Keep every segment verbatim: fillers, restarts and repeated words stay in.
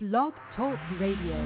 Blog Talk Radio.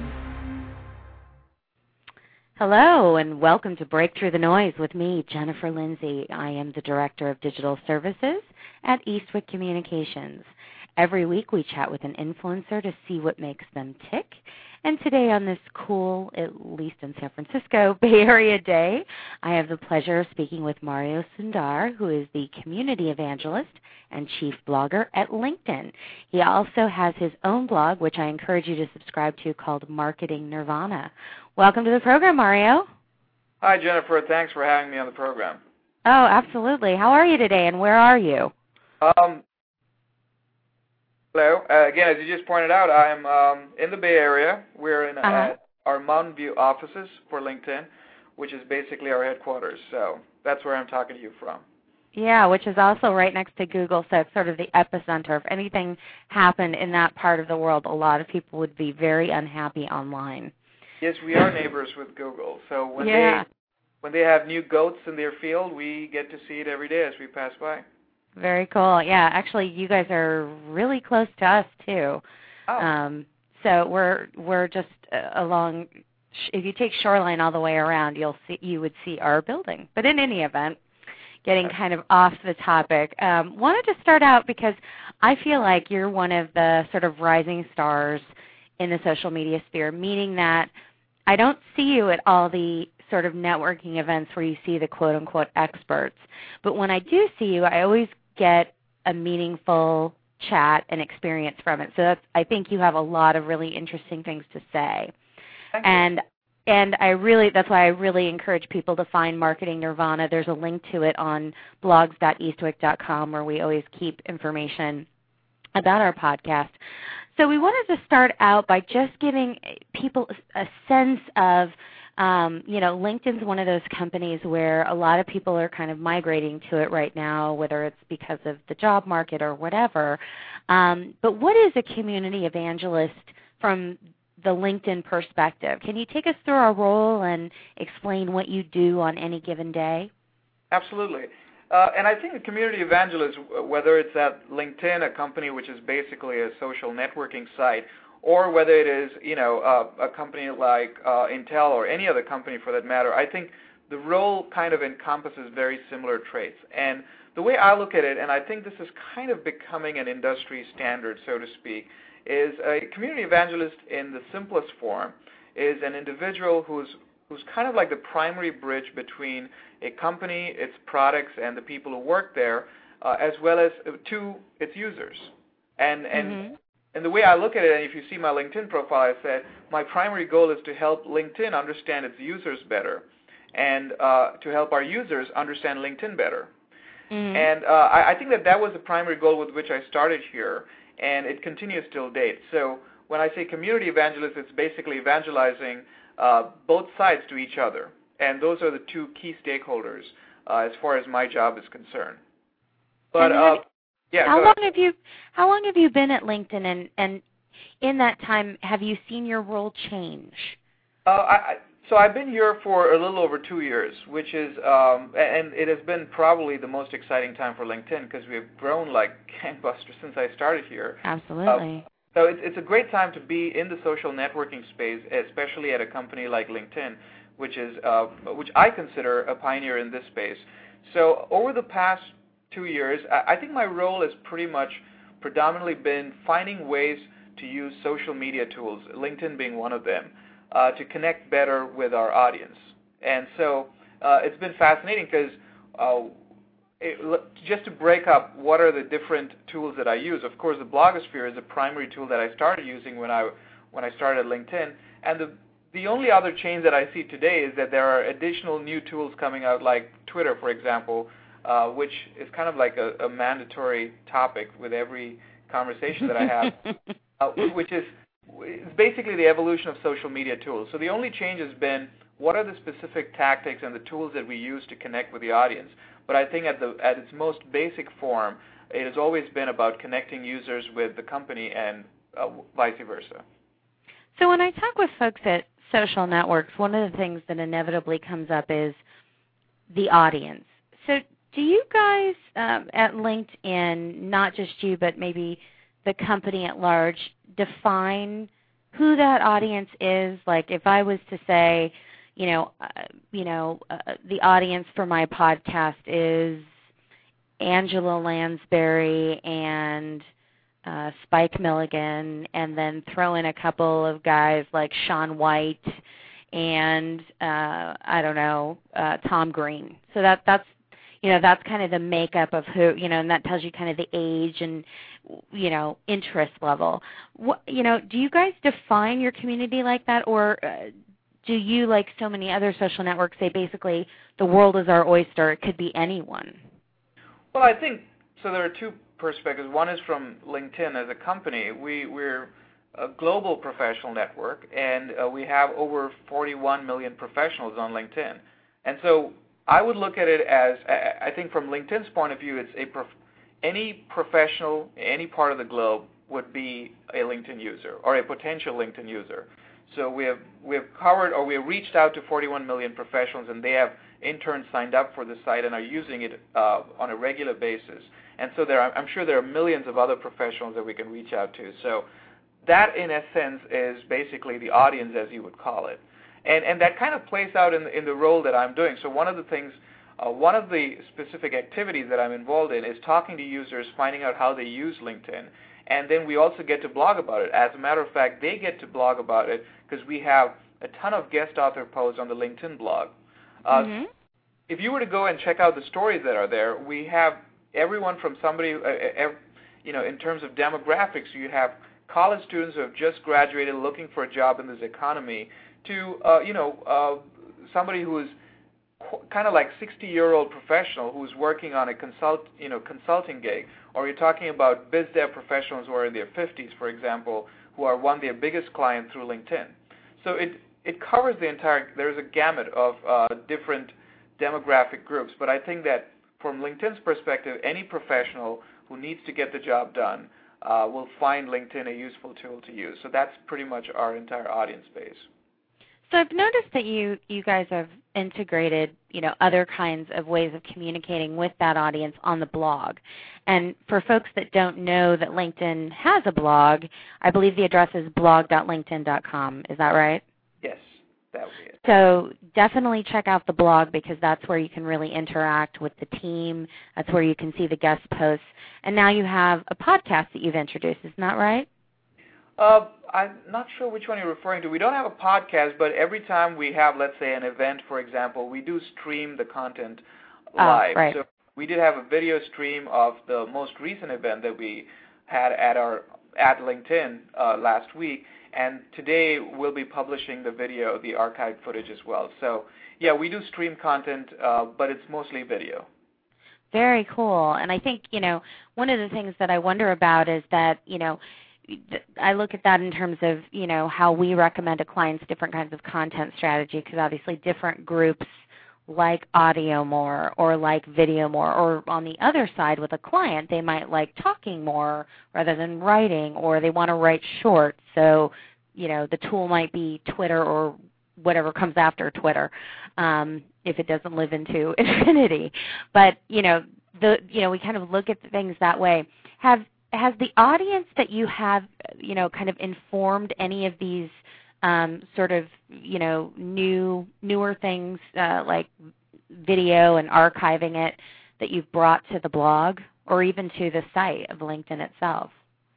Hello, and welcome to Break Through the Noise with me, Jennifer Lindsay. I am the Director of Digital Services at Eastwick Communications. Every week we chat with an influencer to see what makes them tick. And today on this cool, at least in San Francisco, Bay Area day, I have the pleasure of speaking with Mario Sundar, who is the Community Evangelist and Chief Blogger at LinkedIn. He also has his own blog, which I encourage you to subscribe to, called Marketing Nirvana. Welcome to the program, Mario. Hi, Jennifer. Thanks for having me on the program. Oh, absolutely. How are you today, and where are you? Um, hello. Uh, again, as you just pointed out, I'm um, in the Bay Area. We're in uh-huh. at our Mountain View offices for LinkedIn, which is basically our headquarters. So that's where I'm talking to you from. Yeah, which is also right next to Google, so it's sort of the epicenter. If anything happened in that part of the world, a lot of people would be very unhappy online. Yes, we are neighbors with Google. So when yeah. they when they have new goats in their field, we get to see it every day as we pass by. Very cool. Yeah, actually, you guys are really close to us too. Oh. Um, so we're we're just uh, along. If you take Shoreline all the way around, you'll see you would see our building. But in any event, getting kind of off the topic, um, wanted to start out because I feel like you're one of the sort of rising stars in the social media sphere, meaning that I don't see you at all the sort of networking events where you see the quote-unquote experts. But when I do see you, I always get a meaningful chat and experience from it. So that's, I think you have a lot of really interesting things to say. Thank and you. And I really, that's why I really encourage people to find Marketing Nirvana. There's a link to it on blogs dot eastwick dot com where we always keep information about our podcast. So we wanted to start out by just giving people a sense of, um, you know, LinkedIn's one of those companies where a lot of people are kind of migrating to it right now, whether it's because of the job market or whatever. Um, but what is a community evangelist from the LinkedIn perspective? Can you take us through our role and explain what you do on any given day? Absolutely. Uh, and I think a community evangelist, whether it's at LinkedIn, a company which is basically a social networking site, or whether it is, you know, uh, a company like uh, Intel or any other company for that matter, I think the role kind of encompasses very similar traits. And the way I look at it, and I think this is kind of becoming an industry standard, so to speak, is a community evangelist in the simplest form is an individual who's who's kind of like the primary bridge between a company, its products, and the people who work there, uh, as well as to its users. And and Mm-hmm. and the way I look at it, and if you see my LinkedIn profile, I said my primary goal is to help LinkedIn understand its users better, and uh, to help our users understand LinkedIn better. Mm-hmm. And uh, I, I think that that was the primary goal with which I started here, and it continues till date. So when I say community evangelist, it's basically evangelizing uh, both sides to each other, and those are the two key stakeholders uh, as far as my job is concerned. But uh, yeah, how long have you how long have you been at LinkedIn, and, and in that time have you seen your role change? Uh, I, so I've been here for a little over two years, which is, um, and it has been probably the most exciting time for LinkedIn because we've grown like gangbusters since I started here. Absolutely. Uh, so it's, it's a great time to be in the social networking space, especially at a company like LinkedIn, which is, uh, which I consider a pioneer in this space. So over the past two years, I, I think my role has pretty much predominantly been finding ways to use social media tools, LinkedIn being one of them, Uh, to connect better with our audience. And so uh, it's been fascinating because uh, it, just to break up what are the different tools that I use, of course the blogosphere is a primary tool that I started using when I when I started LinkedIn. And the, the only other change that I see today is that there are additional new tools coming out like Twitter, for example, uh, which is kind of like a, a mandatory topic with every conversation that I have, uh, which is it's basically the evolution of social media tools. So the only change has been what are the specific tactics and the tools that we use to connect with the audience. But I think at the at its most basic form, it has always been about connecting users with the company and uh, vice versa. So when I talk with folks at social networks, one of the things that inevitably comes up is the audience. So do you guys um, at LinkedIn, not just you, but maybe the company at large, define who that audience is? Like if I was to say, you know, uh, you know, uh, the audience for my podcast is Angela Lansbury and uh, Spike Milligan, and then throw in a couple of guys like Shaun White and uh, I don't know, uh, Tom Green. So that that's you know that's kind of the makeup of who, you know, and that tells you kind of the age and, you know, interest level. What, you know, do you guys define your community like that, or uh, do you, like so many other social networks, say basically the world is our oyster, it could be anyone? Well, I think, so there are two perspectives. One is from LinkedIn as a company. We, we're a global professional network, and uh, we have over forty-one million professionals on LinkedIn. And so I would look at it as, I think from LinkedIn's point of view, it's a prof- any professional, any part of the globe would be a LinkedIn user or a potential LinkedIn user. So we have we have covered, or we have reached out to forty-one million professionals, and they have in turn signed up for the site and are using it uh, on a regular basis. And so there are, I'm sure there are millions of other professionals that we can reach out to. So that, in essence, is basically the audience, as you would call it. And and that kind of plays out in in the role that I'm doing. So one of the things, uh, one of the specific activities that I'm involved in is talking to users, finding out how they use LinkedIn. And then we also get to blog about it. As a matter of fact, they get to blog about it because we have a ton of guest author posts on the LinkedIn blog. Uh, mm-hmm. If you were to go and check out the stories that are there, we have everyone from somebody, uh, uh, you know, in terms of demographics, you have college students who have just graduated looking for a job in this economy to, uh, you know, uh, somebody who is qu- kind of like sixty-year-old professional who's working on a consult, you know, consulting gig. Or you're talking about biz dev professionals who are in their fifties, for example, who are won their biggest client through LinkedIn. So it, it covers the entire, there's a gamut of uh, different demographic groups. But I think that from LinkedIn's perspective, any professional who needs to get the job done uh, will find LinkedIn a useful tool to use. So that's pretty much our entire audience base. So I've noticed that you, you guys have integrated, you know, other kinds of ways of communicating with that audience on the blog. And for folks that don't know that LinkedIn has a blog, I believe the address is blog dot linkedin dot com. Is that right? Yes, that would be it. So definitely check out the blog because that's where you can really interact with the team. That's where you can see the guest posts. And now you have a podcast that you've introduced. Isn't that right? Uh, I'm not sure which one you're referring to. We don't have a podcast, but every time we have, let's say, an event, for example, we do stream the content live. Oh, right. So we did have a video stream of the most recent event that we had at our at LinkedIn uh, last week, and today we'll be publishing the video, the archived footage as well. So, yeah, we do stream content, uh, but it's mostly video. Very cool. And I think, you know, one of the things that I wonder about is that, you know, I look at that in terms of, you know, how we recommend to clients different kinds of content strategy, because obviously different groups like audio more or like video more, or on the other side with a client, they might like talking more rather than writing, or they want to write short. So, you know, the tool might be Twitter or whatever comes after Twitter, um, if it doesn't live into infinity. But, you know, the you know, we kind of look at things that way. Have Has the audience that you have, you know, kind of informed any of these um, sort of, you know, new, newer things uh, like video and archiving it that you've brought to the blog or even to the site of LinkedIn itself?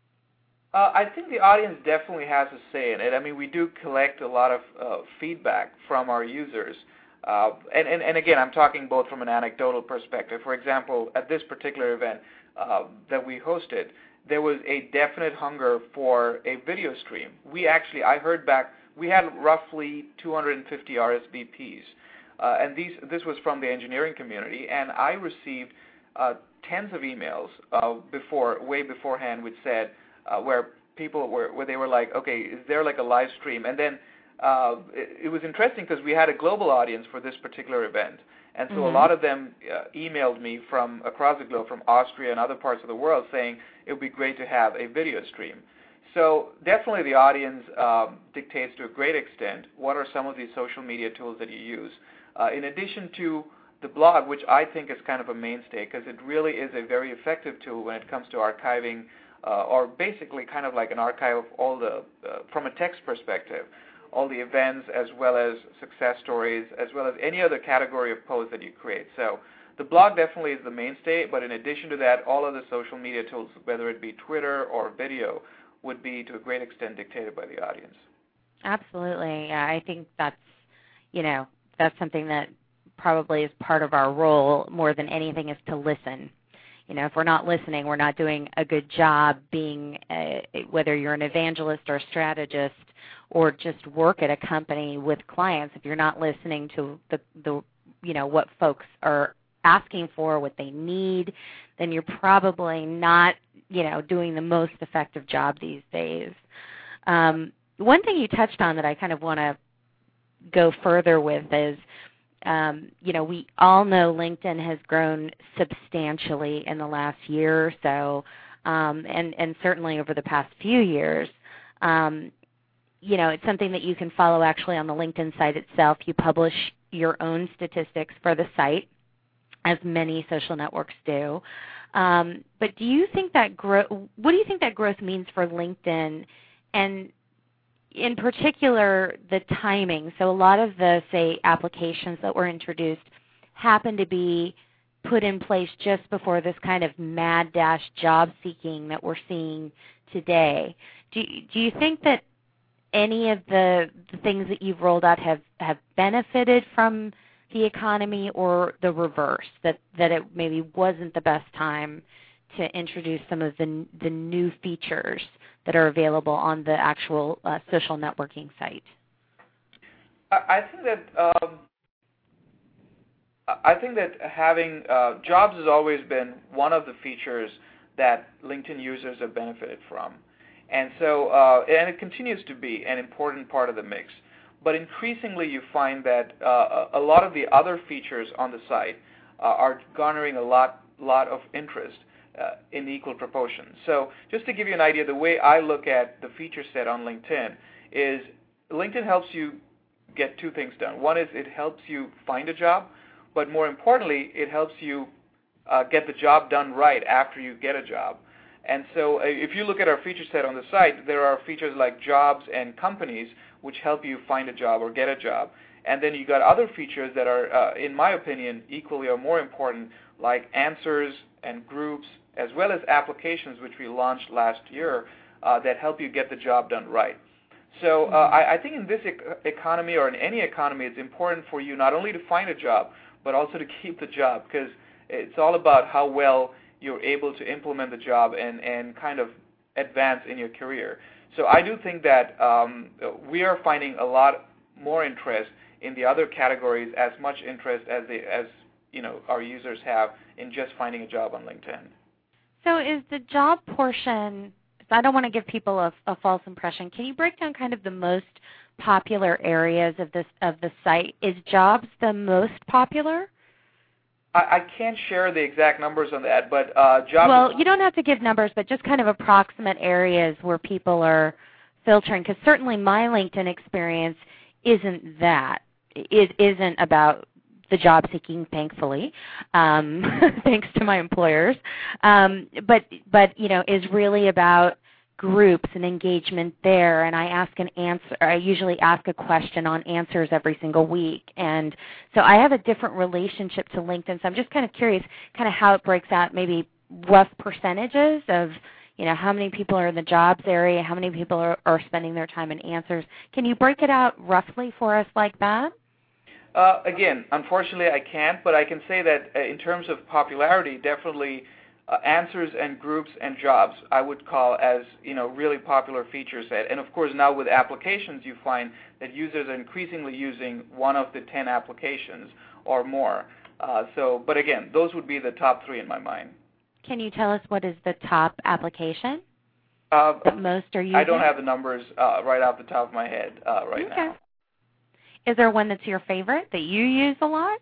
Uh, I think the audience definitely has a say in it. I mean, we do collect a lot of uh, feedback from our users. Uh, and, and, and again, I'm talking both from an anecdotal perspective. For example, at this particular event uh, that we hosted, there was a definite hunger for a video stream. We actually, I heard back, we had roughly two hundred fifty R S V Ps. Uh, and these, this was from the engineering community, and I received uh, tens of emails uh, before, way beforehand, which said, uh, where people were, where they were like, okay, is there like a live stream? And then uh, it, it was interesting because we had a global audience for this particular event. And so mm-hmm. a lot of them uh, emailed me from across the globe, from Austria and other parts of the world, saying it would be great to have a video stream. So definitely the audience um, dictates to a great extent what are some of these social media tools that you use. Uh, in addition to the blog, which I think is kind of a mainstay because it really is a very effective tool when it comes to archiving uh, or basically kind of like an archive of all the, uh, from a text perspective, all the events as well as success stories, as well as any other category of posts that you create. So the blog definitely is the mainstay, but in addition to that, all of the social media tools, whether it be Twitter or video, would be to a great extent dictated by the audience. Absolutely. Yeah, I think that's, you know, that's something that probably is part of our role more than anything is to listen. You know, if we're not listening, we're not doing a good job being, a, whether you're an evangelist or a strategist or just work at a company with clients, if you're not listening to the, the you know, what folks are asking for, what they need, then you're probably not, you know, doing the most effective job these days. Um, one thing you touched on that I kind of want to go further with is, um, you know, we all know LinkedIn has grown substantially in the last year or so, um, and, and certainly over the past few years. Um, you know, it's something that you can follow actually on the LinkedIn site itself. You publish your own statistics for the site, as many social networks do. Um, but do you think that grow- what do you think that growth means for LinkedIn, and in particular the timing? So a lot of the, say, applications that were introduced happen to be put in place just before this kind of mad dash job seeking that we're seeing today. Do, do you think that any of the, the things that you've rolled out have, have benefited from the economy, or the reverse, that, that it maybe wasn't the best time to introduce some of the, the new features that are available on the actual uh, social networking site? I think that um, I think that having uh, jobs has always been one of the features that LinkedIn users have benefited from, and so uh, and it continues to be an important part of the mix. But increasingly, you find that uh, a lot of the other features on the site uh, are garnering a lot, lot of interest uh, in equal proportions. So just to give you an idea, the way I look at the feature set on LinkedIn is LinkedIn helps you get two things done. One is it helps you find a job, but more importantly, it helps you uh, get the job done right after you get a job. And so uh, if you look at our feature set on the site, there are features like jobs and companies, which help you find a job or get a job. And then you got other features that are, uh, in my opinion, equally or more important, like answers and groups, as well as applications, which we launched last year, uh, that help you get the job done right. So uh, I, I think in this e- economy, or in any economy, it's important for you not only to find a job, but also to keep the job, because it's all about how well you're able to implement the job and, and kind of advance in your career. So I do think that um, we are finding a lot more interest in the other categories, as much interest as they, as you know, our users have in just finding a job on LinkedIn. So is the job portion, I don't want to give people a, a false impression, can you break down kind of the most popular areas of this of the site? Is jobs the most popular? I, I can't share the exact numbers on that, but uh, jobs... Well, you don't have to give numbers, but just kind of approximate areas where people are filtering, because certainly my LinkedIn experience isn't that. It isn't about the job seeking, thankfully, um, thanks to my employers, um, but, but, you know, is really about groups and engagement there, and I ask an answer. I usually ask a question on answers every single week, and so I have a different relationship to LinkedIn. So I'm just kind of curious, kind of how it breaks out, maybe rough percentages of, you know, how many people are in the jobs area, how many people are, are spending their time in answers. Can you break it out roughly for us like that? Uh, again, unfortunately, I can't, but I can say that uh, in terms of popularity, definitely. Uh, answers and groups and jobs I would call as, you know, really popular feature set. And of course now with applications you find that users are increasingly using one of the ten applications or more. Uh, so, but again, those would be the top three in my mind. Can you tell us what is the top application uh, that most are using? I don't have the numbers uh, right off the top of my head uh, right okay. now. Is there one that's your favorite that you use a lot?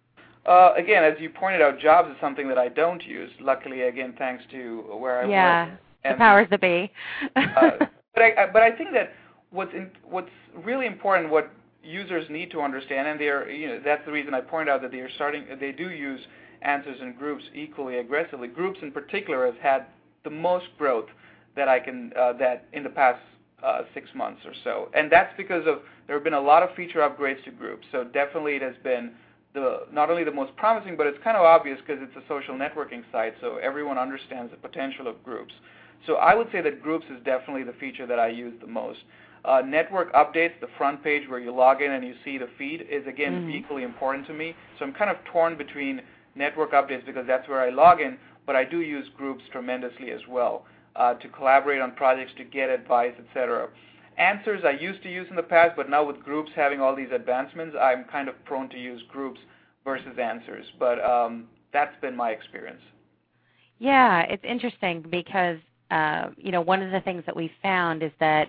Uh, again, as you pointed out, jobs is something that I don't use. Luckily, again, thanks to where I yeah, work. Yeah, the powers that be. uh, but I, but I think that what's in, what's really important, what users need to understand, and they're, you know, that's the reason I point out that they are starting, they do use answers and groups equally aggressively. Groups in particular has had the most growth that I can uh, that in the past uh, six months or so, and that's because of there have been a lot of feature upgrades to groups. So definitely it has been the not only the most promising, but it's kind of obvious because it's a social networking site, so everyone understands the potential of groups. So I would say that groups is definitely the feature that I use the most. Uh, network updates, the front page where you log in and you see the feed, is again mm-hmm. equally important to me. So I'm kind of torn between network updates because that's where I log in, but I do use groups tremendously as well uh, to collaborate on projects, to get advice, et cetera. Answers I used to use in the past, but now with groups having all these advancements, I'm kind of prone to use groups versus answers. But um, that's been my experience. Yeah, it's interesting because, uh, you know, one of the things that we found is that,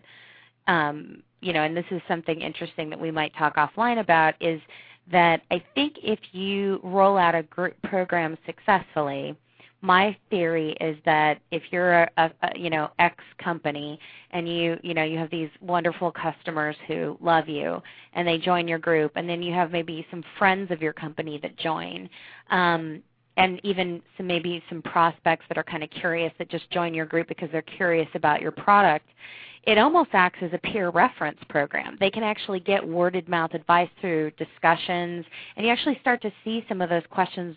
um, you know, and this is something interesting that we might talk offline about, is that I think if you roll out a group program successfully, my theory is that if you're a, a, a you know X company and you you know you have these wonderful customers who love you and they join your group, and then you have maybe some friends of your company that join, um, and even some maybe some prospects that are kind of curious that just join your group because they're curious about your product, it almost acts as a peer reference program. They can actually get word-of-mouth advice through discussions, and you actually start to see some of those questions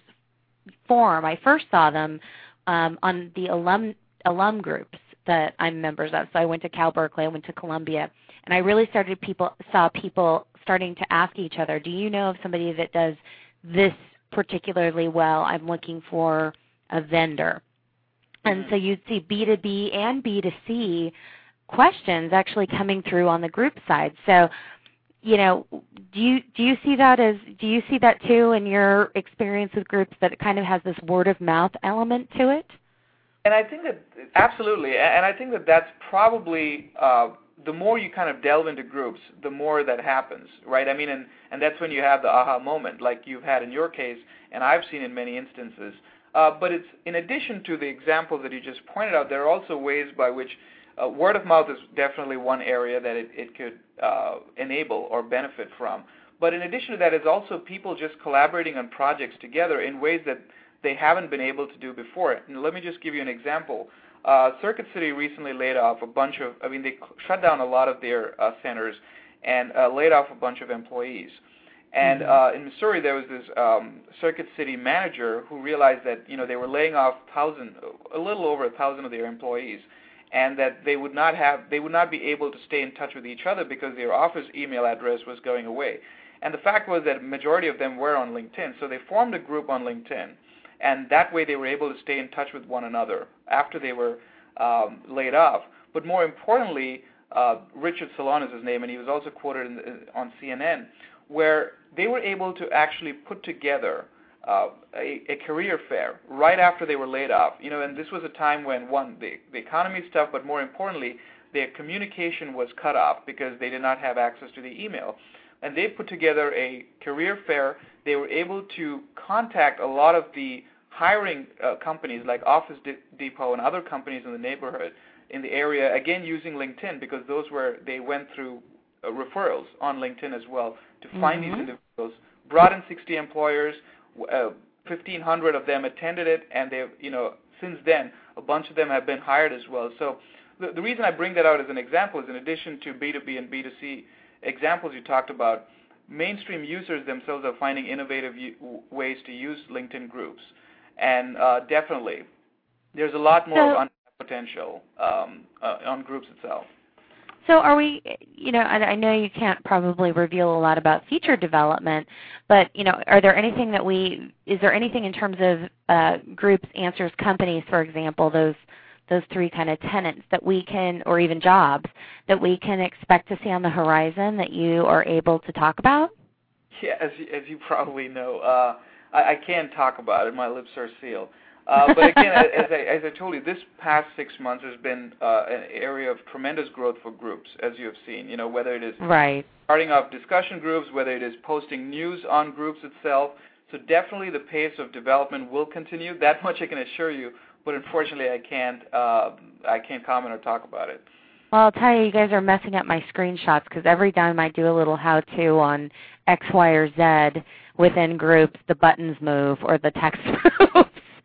form. I first saw them um, on the alum alum groups that I'm members of. So I went to Cal Berkeley, I went to Columbia, and I really started people saw people starting to ask each other, do you know of somebody that does this particularly well? I'm looking for a vendor. And so you'd see B two B and B two C questions actually coming through on the group side. So, you know, do you do you see that as do you see that too in your experience with groups, that it kind of has this word of mouth element to it? And I think that absolutely, and I think that that's probably uh, the more you kind of delve into groups, the more that happens, right? I mean, and and that's when you have the aha moment, like you've had in your case, and I've seen in many instances. Uh, but it's in addition to the examples that you just pointed out, there are also ways by which Uh, word of mouth is definitely one area that it, it could uh, enable or benefit from. But in addition to that, it's also people just collaborating on projects together in ways that they haven't been able to do before. And let me just give you an example. Uh, Circuit City recently laid off a bunch of, I mean, they shut down a lot of their uh, centers and uh, laid off a bunch of employees. And uh, in Missouri, there was this um, Circuit City manager who realized that, you know, they were laying off thousand, a little over a thousand of their employees, and that they would not have, they would not be able to stay in touch with each other because their office email address was going away. And the fact was that a majority of them were on LinkedIn, so they formed a group on LinkedIn, and that way they were able to stay in touch with one another after they were um, laid off. But more importantly, uh, Richard Salon is his name, and he was also quoted in the, on C N N, where they were able to actually put together Uh, a, a career fair right after they were laid off. You know, and this was a time when, one, the, the economy stuff, but more importantly, their communication was cut off because they did not have access to the email. And they put together a career fair. They were able to contact a lot of the hiring uh, companies like Office De- Depot and other companies in the neighborhood, in the area, again using LinkedIn, because those were, they went through uh, referrals on LinkedIn as well to find mm-hmm. these individuals, brought in sixty employers, Uh, fifteen hundred of them attended it, and they've, you know, since then, a bunch of them have been hired as well. So the, the reason I bring that out as an example is, in addition to B two B and B two C examples you talked about, mainstream users themselves are finding innovative u- ways to use LinkedIn groups. And uh, definitely, there's a lot more so, of untapped potential um, uh, on groups itself. So are we, you know, I, I know you can't probably reveal a lot about feature development, but, you know, are there anything that we, is there anything in terms of uh, groups, answers, companies, for example, those those three kind of tenants that we can, or even jobs, that we can expect to see on the horizon that you are able to talk about? Yeah, as you, as you probably know, uh, I, I can't talk about it. My lips are sealed. Uh, but again, as I, as I told you, this past six months has been uh, an area of tremendous growth for groups, as you have seen. You know, whether it is right. starting off discussion groups, whether it is posting news on groups itself. So definitely the pace of development will continue. That much I can assure you. But unfortunately, I can't. Uh, I can't comment or talk about it. Well, I'll tell you, you guys are messing up my screenshots, because every time I do a little how-to on X, Y, or Z within groups, the buttons move or the text moves.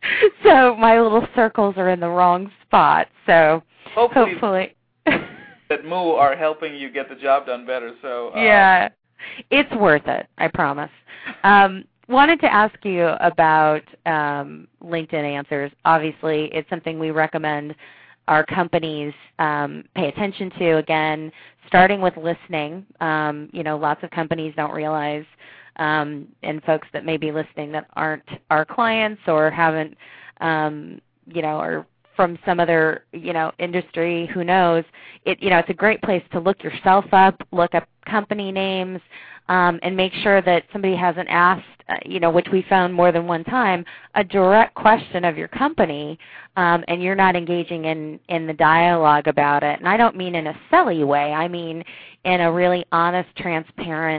So my little circles are in the wrong spot. So hopefully, hopefully. that Moo are helping you get the job done better. So uh, yeah, it's worth it. I promise. Um, wanted to ask you about um, LinkedIn Answers. Obviously, it's something we recommend our companies um, pay attention to. Again, starting with listening. Um, you know, lots of companies don't realize, um, and folks that may be listening that aren't our clients or haven't, um, you know, or from some other, you know, industry, who knows, it, you know, it's a great place to look yourself up, look up company names, um, and make sure that somebody hasn't asked, uh, you know, which we found more than one time, a direct question of your company, um, and you're not engaging in, in the dialogue about it. And I don't mean in a silly way. I mean in a really honest, transparent,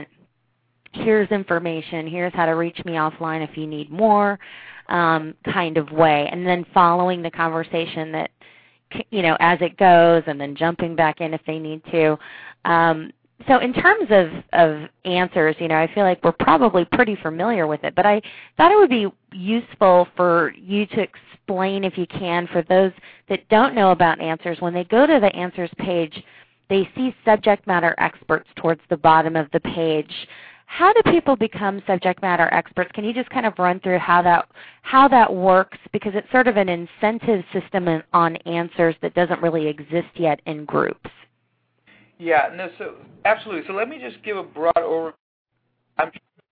here's information, here's how to reach me offline if you need more, um, kind of way, and then following the conversation that, you know, as it goes, and then jumping back in if they need to. Um, so in terms of, of answers, you know, I feel like we're probably pretty familiar with it, but I thought it would be useful for you to explain, if you can, for those that don't know about answers. When they go to the answers page, they see subject matter experts towards the bottom of the page. How do people become subject matter experts? Can you just kind of run through how that how that works? Because it's sort of an incentive system on answers that doesn't really exist yet in groups. Yeah, no, so absolutely. So let me just give a broad overview. I'm,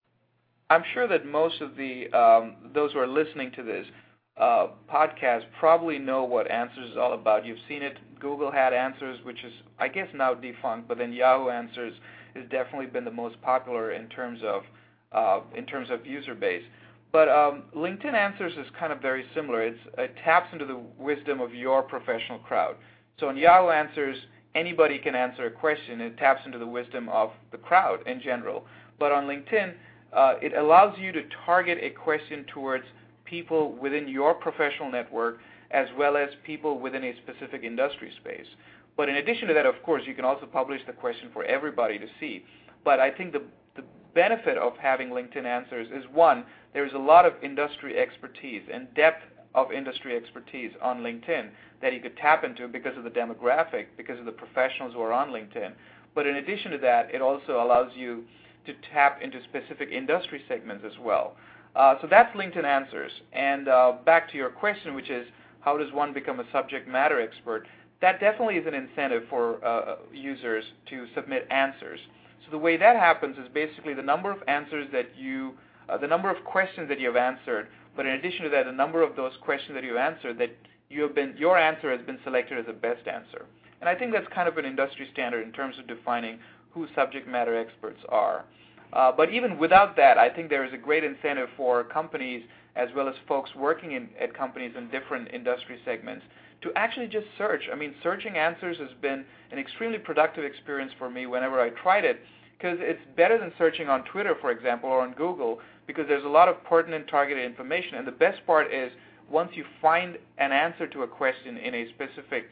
I'm sure that most of the um, those who are listening to this uh, podcast probably know what Answers is all about. You've seen it. Google had Answers, which is, I guess, now defunct, but then Yahoo Answers has definitely been the most popular in terms of uh, in terms of user base. But um, LinkedIn Answers is kind of very similar. It's, it taps into the wisdom of your professional crowd. So in Yahoo Answers, anybody can answer a question. It taps into the wisdom of the crowd in general. But on LinkedIn, uh, it allows you to target a question towards people within your professional network as well as people within a specific industry space. But in addition to that, of course, you can also publish the question for everybody to see. But I think the, the benefit of having LinkedIn Answers is, one, there's a lot of industry expertise and depth of industry expertise on LinkedIn that you could tap into because of the demographic, because of the professionals who are on LinkedIn. But in addition to that, it also allows you to tap into specific industry segments as well. Uh, so that's LinkedIn Answers. And uh, back to your question, which is, how does one become a subject matter expert? That definitely is an incentive for uh, users to submit answers. So the way that happens is basically the number of answers that you, uh, the number of questions that you have answered, but in addition to that, the number of those questions that you answered that you have been, your answer has been selected as the best answer. And I think that's kind of an industry standard in terms of defining who subject matter experts are. Uh, but even without that, I think there is a great incentive for companies as well as folks working in, at companies in different industry segments to actually just search. I mean, searching answers has been an extremely productive experience for me whenever I tried it, because it's better than searching on Twitter, for example, or on Google, because there's a lot of pertinent targeted information. And the best part is, once you find an answer to a question in a specific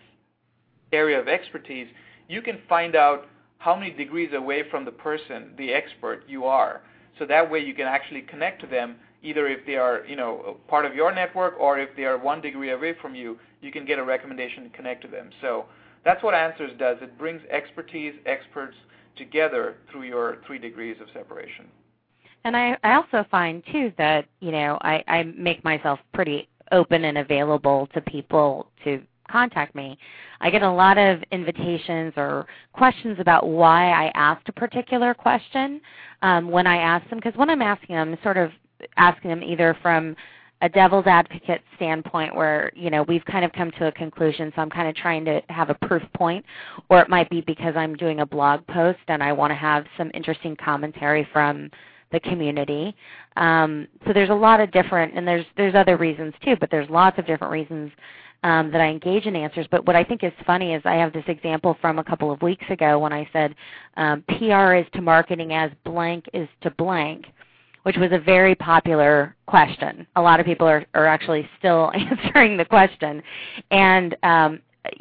area of expertise, you can find out how many degrees away from the person, the expert, you are. So that way you can actually connect to them, either if they are, you know, part of your network, or if they are one degree away from you, you can get a recommendation to connect to them. So that's what Answers does. It brings expertise, experts together through your three degrees of separation. And I, I also find, too, that, you know, I, I make myself pretty open and available to people to contact me. I get a lot of invitations or questions about why I asked a particular question um, when I ask them, because when I'm asking them, I'm sort of asking them either from a devil's advocate standpoint where, you know, we've kind of come to a conclusion, so I'm kind of trying to have a proof point, or it might be because I'm doing a blog post and I want to have some interesting commentary from the community. Um, so there's a lot of different, and there's there's other reasons too, but there's lots of different reasons um, that I engage in answers. But what I think is funny is I have this example from a couple of weeks ago when I said um, P R is to marketing as blank is to blank, which was a very popular question. A lot of people are, are actually still answering the question. And um,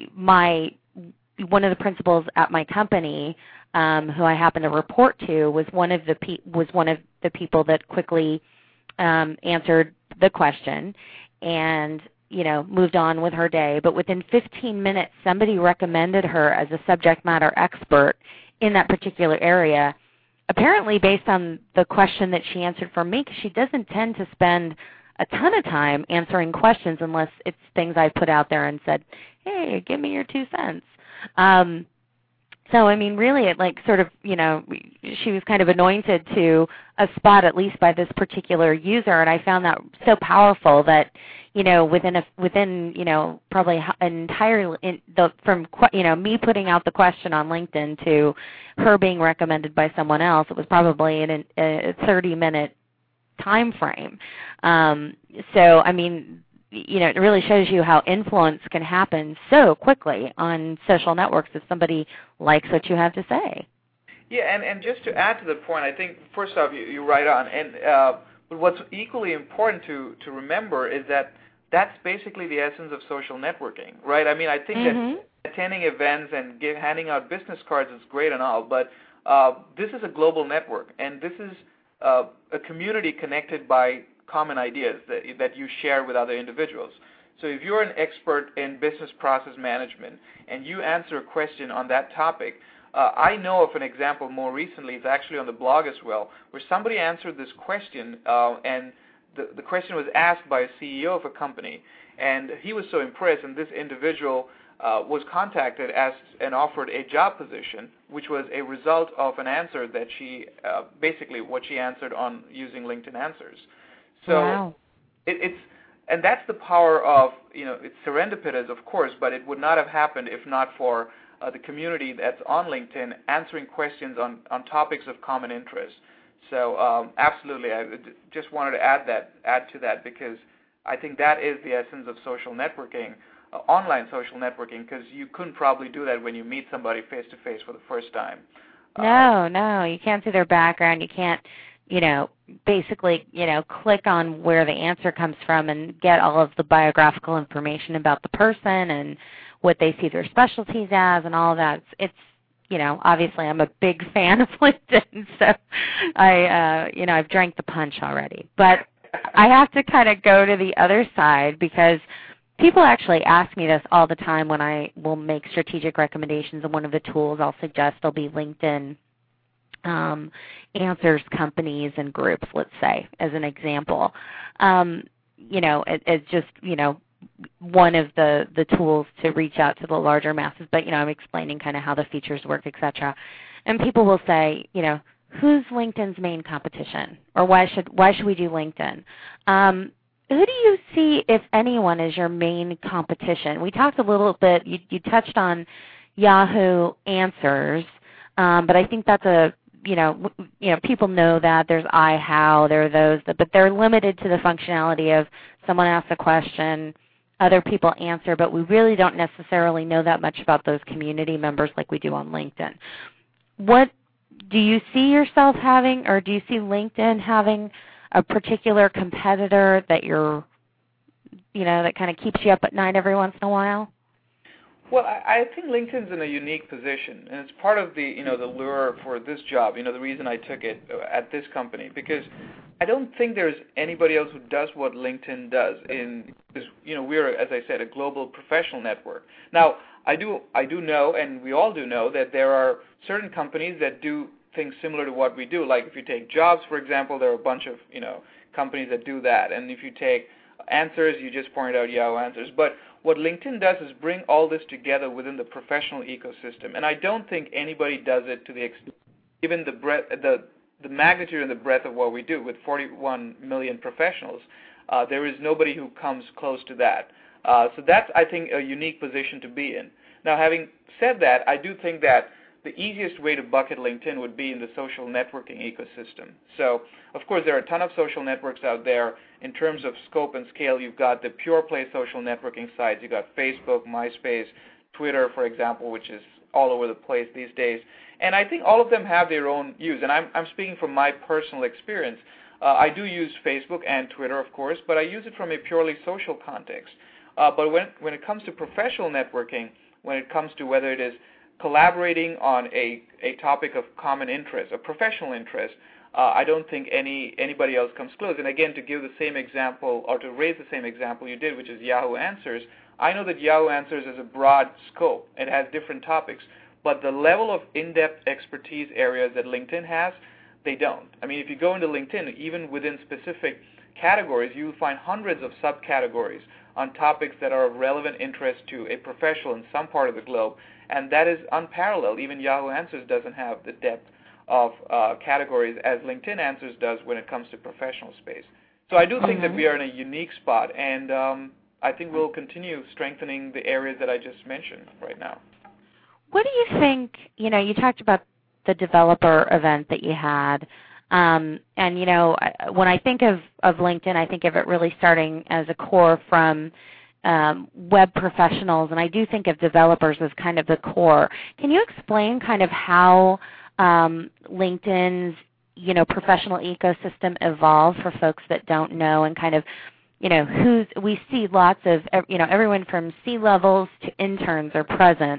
my one of the principals at my company, um, who I happen to report to, was one of the pe- was one of the people that quickly um, answered the question. and, you know, moved on with her day. But within fifteen minutes, somebody recommended her as a subject matter expert in that particular area, apparently based on the question that she answered for me, because she doesn't tend to spend a ton of time answering questions unless it's things I put out there and said, hey, give me your two cents. Um, so, I mean, really, it like sort of, you know, she was kind of anointed to a spot, at least by this particular user, and I found that so powerful that, you know, within, a, within you know, probably an entire, in the, from, you know, me putting out the question on LinkedIn to her being recommended by someone else, it was probably in a thirty-minute time frame. Um, so, I mean, you know, it really shows you how influence can happen so quickly on social networks if somebody likes what you have to say. Yeah, and, and just to add to the point, I think, first off, you, you're right on. And uh, but what's equally important to, to remember is that that's basically the essence of social networking, right? I mean, I think mm-hmm. that attending events and give, handing out business cards is great and all, but uh, this is a global network, and this is Uh, a community connected by common ideas that, that you share with other individuals. So if you're an expert in business process management and you answer a question on that topic, uh, I know of an example more recently, it's actually on the blog as well, where somebody answered this question uh, and the, the question was asked by a C E O of a company, and he was so impressed, and this individual Uh, was contacted as and offered a job position, which was a result of an answer that she, uh, basically what she answered on using LinkedIn Answers. So wow. it, it's, and that's the power of, you know, it's serendipitous, of course, but it would not have happened if not for uh, the community that's on LinkedIn answering questions on, on topics of common interest. So um, absolutely, I just wanted to add that, add to that, because I think that is the essence of social networking. Uh, online social networking, because you couldn't probably do that when you meet somebody face-to-face for the first time. No, uh, no, you can't see their background. You can't, you know, basically, you know, click on where the answer comes from and get all of the biographical information about the person and what they see their specialties as and all of that. It's, it's you know, obviously I'm a big fan of LinkedIn, so I, uh, you know, I've drank the punch already. But I have to kind of go to the other side, because people actually ask me this all the time when I will make strategic recommendations, and one of the tools I'll suggest will be LinkedIn um, answers companies and groups, let's say, as an example. Um, you know, it, it's just, you know, one of the, the tools to reach out to the larger masses, but, you know, I'm explaining kind of how the features work, et cetera. And people will say, you know, who's LinkedIn's main competition, or why should why should we do LinkedIn? Um, Who do you see, if anyone, is your main competition? We talked a little bit, you, you touched on Yahoo Answers, um, but I think that's a, you know, you know, people know that. There's iHow, there are those, that, but they're limited to the functionality of someone asks a question, other people answer, but we really don't necessarily know that much about those community members like we do on LinkedIn. What do you see yourself having, or do you see LinkedIn having a particular competitor that you're, you know, that kind of keeps you up at night every once in a while? Well, I, I think LinkedIn's in a unique position, and it's part of the, you know, the lure for this job, you know, the reason I took it at this company, because I don't think there's anybody else who does what LinkedIn does in, you know, we're, as I said, a global professional network. Now, I do, I do know, and we all do know, that there are certain companies that do things similar to what we do. Like if you take jobs, for example, there are a bunch of, you know, companies that do that. And if you take Answers, you just pointed out Yahoo Answers. But what LinkedIn does is bring all this together within the professional ecosystem. And I don't think anybody does it to the extent, given the breadth, the the magnitude and the breadth of what we do with forty-one million professionals. Uh, there is nobody who comes close to that. Uh, so that's, I think, a unique position to be in. Now, having said that, I do think that the easiest way to bucket LinkedIn would be in the social networking ecosystem. So, of course, there are a ton of social networks out there. In terms of scope and scale, you've got the pure play social networking sites. You've got Facebook, MySpace, Twitter, for example, which is all over the place these days. And I think all of them have their own use. And I'm, I'm speaking from my personal experience. Uh, I do use Facebook and Twitter, of course, but I use it from a purely social context. Uh, but when, when it comes to professional networking, when it comes to whether it is collaborating on a, a topic of common interest, a professional interest, uh, I don't think any anybody else comes close. And again, to give the same example, or to raise the same example you did, which is Yahoo Answers, I know that Yahoo Answers is a broad scope. It has different topics. But the level of in-depth expertise areas that LinkedIn has, they don't. I mean, if you go into LinkedIn, even within specific categories, you'll find hundreds of subcategories on topics that are of relevant interest to a professional in some part of the globe, and that is unparalleled. Even Yahoo Answers doesn't have the depth of uh, categories as LinkedIn Answers does when it comes to professional space. So I do think mm-hmm. that we are in a unique spot, and um, I think we'll continue strengthening the areas that I just mentioned right now. What do you think, you know, you talked about the developer event that you had, um, and, you know, when I think of, of LinkedIn, I think of it really starting as a core from um, web professionals, and I do think of developers as kind of the core. Can you explain kind of how um, LinkedIn's, you know, professional ecosystem evolved for folks that don't know, and kind of, you know, who's, we see lots of, you know, everyone from C-levels to interns are present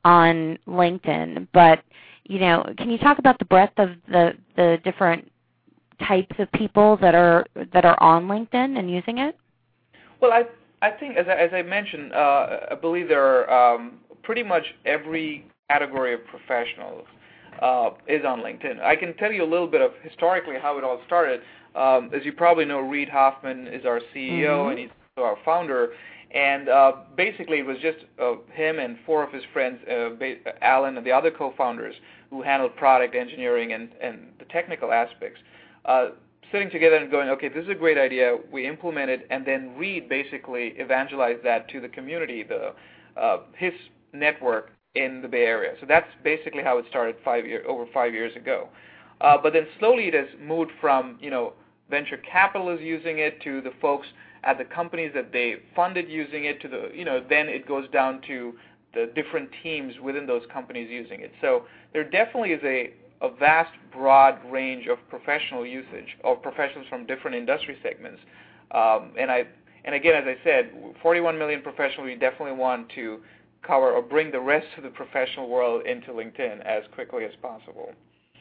on LinkedIn, but, you know, can you talk about the breadth of the, the different types of people that are that are on LinkedIn and using it? Well, I I think, as I, as I mentioned, uh, I believe there are um, pretty much every category of professionals uh, is on LinkedIn. I can tell you a little bit of historically how it all started. Um, as you probably know, Reid Hoffman is our C E O, mm-hmm. and he's our founder. And uh, basically, it was just uh, him and four of his friends, uh, Alan and the other co-founders, who handled product engineering and, and the technical aspects, uh, sitting together and going, okay, this is a great idea. We implement it, and then Reid basically evangelized that to the community, the uh, his network in the Bay Area. So that's basically how it started five year, over five years ago. Uh, but then slowly it has moved from, you know, venture capitalists using it to the folks at the companies that they funded using it to the, you know, then it goes down to the different teams within those companies using it. So there definitely is a, a vast, broad range of professional usage of professionals from different industry segments. Um, and I, and again, as I said, forty-one million professionals, we definitely want to cover or bring the rest of the professional world into LinkedIn as quickly as possible.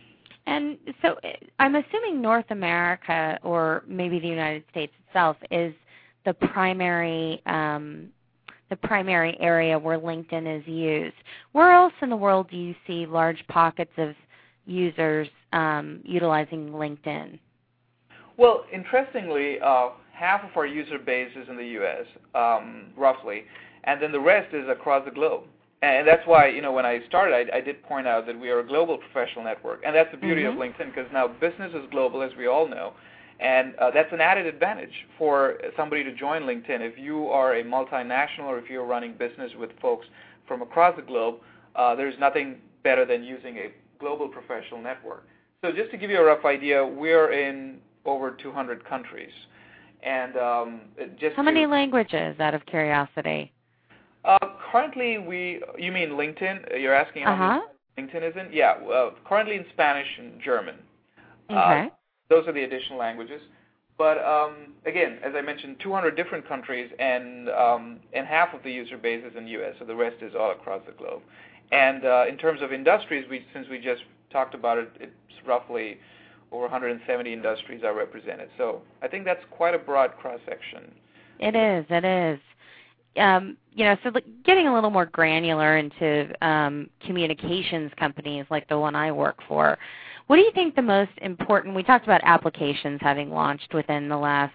And so I'm assuming North America, or maybe the United States itself, is the primary um, the primary area where LinkedIn is used. Where else in the world do you see large pockets of users um, utilizing LinkedIn? Well, interestingly, uh, half of our user base is in the U S, um, roughly, and then the rest is across the globe. And that's why, you know, when I started, I, I did point out that we are a global professional network, and that's the beauty mm-hmm. of LinkedIn, because now business is global, as we all know, and uh, that's an added advantage for somebody to join LinkedIn. If you are a multinational, or if you're running business with folks from across the globe, uh, there's nothing better than using a global professional network. So just to give you a rough idea, we're in over two hundred countries, and um, just how many languages, out of curiosity? Uh, currently, we, you mean LinkedIn? You're asking how uh-huh. many LinkedIn is in? Yeah, uh, currently in Spanish and German. Okay. Uh, those are the additional languages. But um, again, as I mentioned, two hundred different countries, and um, and half of the user base is in the U S, so the rest is all across the globe. And uh, in terms of industries, we, since we just talked about it, it's roughly over one hundred seventy industries are represented. So I think that's quite a broad cross-section. It is, it is. Um, you know, so getting a little more granular into um, communications companies like the one I work for, what do you think the most important, we talked about applications having launched within the last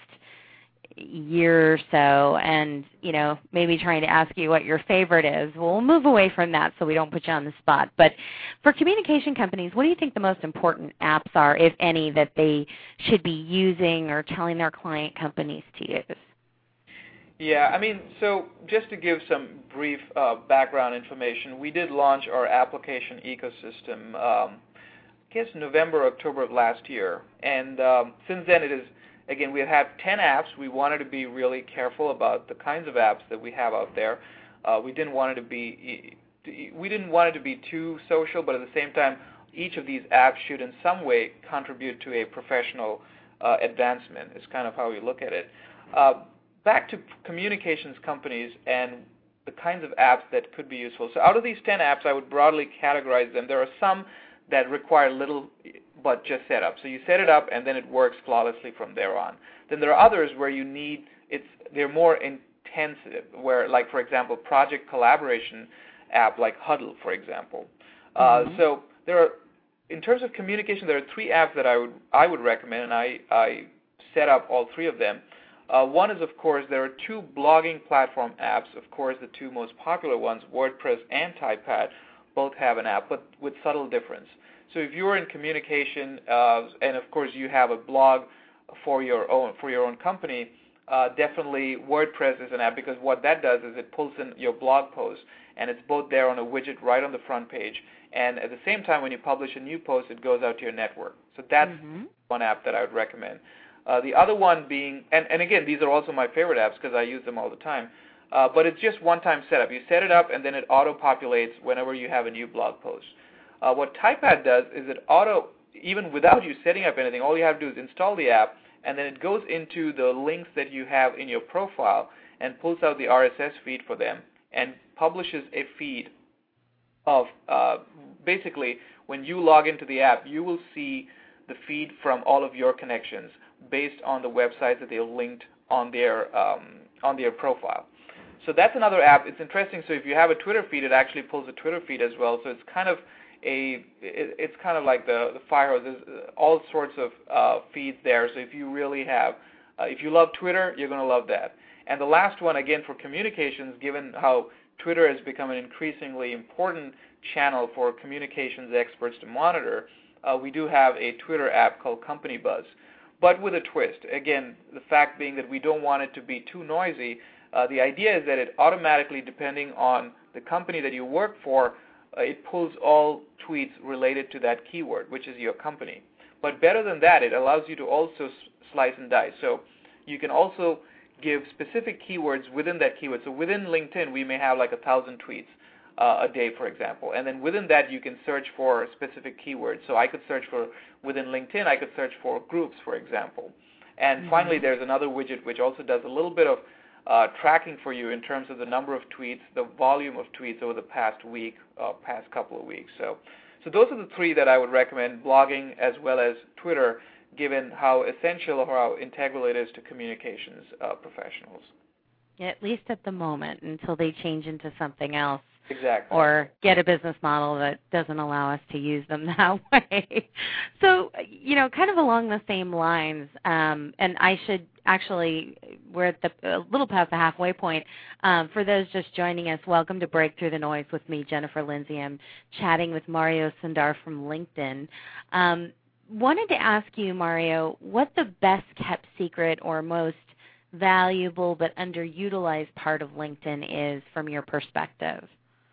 year or so, and, you know, maybe trying to ask you what your favorite is. Well, we'll move away from that so we don't put you on the spot. But for communication companies, what do you think the most important apps are, if any, that they should be using or telling their client companies to use? Yeah, I mean, so just to give some brief uh, background information, we did launch our application ecosystem, um, I guess November, October of last year. And um, since then it is, again, we have ten apps. We wanted to be really careful about the kinds of apps that we have out there. Uh, we didn't want it to be, we didn't want it to be too social, but at the same time, each of these apps should in some way contribute to a professional uh, advancement, is kind of how we look at it. Uh, Back to communications companies and the kinds of apps that could be useful. So out of these ten apps, I would broadly categorize them. There are some that require little but just set up. So you set it up, and then it works flawlessly from there on. Then there are others where you need, it's they're more intensive, where, like, for example, project collaboration app like Huddle, for example. Mm-hmm. Uh, so there are, in terms of communication, there are three apps that I would I would recommend, and I, I set up all three of them. Uh, one is, of course, there are two blogging platform apps. Of course, the two most popular ones, WordPress and Typepad, both have an app, but with subtle difference. So if you're in communication, uh, and of course you have a blog for your own for your own company, uh, definitely WordPress is an app, because what that does is it pulls in your blog post, and it's both there on a widget right on the front page. And at the same time, when you publish a new post, it goes out to your network. So that's mm-hmm. one app that I would recommend. Uh, the other one being, and, and again, these are also my favorite apps because I use them all the time, uh, but it's just one-time setup. You set it up, and then it auto-populates whenever you have a new blog post. Uh, what Typepad does is it auto, even without you setting up anything, all you have to do is install the app, and then it goes into the links that you have in your profile and pulls out the R S S feed for them and publishes a feed of, uh, basically, when you log into the app, you will see the feed from all of your connections based on the websites that they've linked on their um, on their profile. So that's another app. It's interesting. So if you have a Twitter feed, it actually pulls a Twitter feed as well. So it's kind of a it, it's kind of like the the Firehose. There's all sorts of uh, feeds there. So if you really have, uh, if you love Twitter, you're going to love that. And the last one, again, for communications, given how Twitter has become an increasingly important channel for communications experts to monitor, uh, we do have a Twitter app called Company Buzz, but with a twist. Again, the fact being that we don't want it to be too noisy. Uh, the idea is that it automatically, depending on the company that you work for, uh, it pulls all tweets related to that keyword, which is your company. But better than that, it allows you to also s- slice and dice. So you can also give specific keywords within that keyword. So within LinkedIn, we may have like a thousand tweets uh, a day, for example. And then within that, you can search for specific keywords. So I could search for, within LinkedIn, I could search for groups, for example. And mm-hmm. finally, there's another widget which also does a little bit of uh, tracking for you in terms of the number of tweets, the volume of tweets over the past week, uh, past couple of weeks. So, so those are the three that I would recommend, blogging as well as Twitter, given how essential or how integral it is to communications uh, professionals. At least at the moment, until they change into something else. Exactly. Or get a business model that doesn't allow us to use them that way. So, you know, kind of along the same lines, um, and I should actually, we're at the, a little past the halfway point. Um, for those just joining us, welcome to Break Through the Noise with me, Jennifer Lindsay. I'm chatting with Mario Sundar from LinkedIn. Um, wanted to ask you, Mario, what the best kept secret or most valuable but underutilized part of LinkedIn is from your perspective?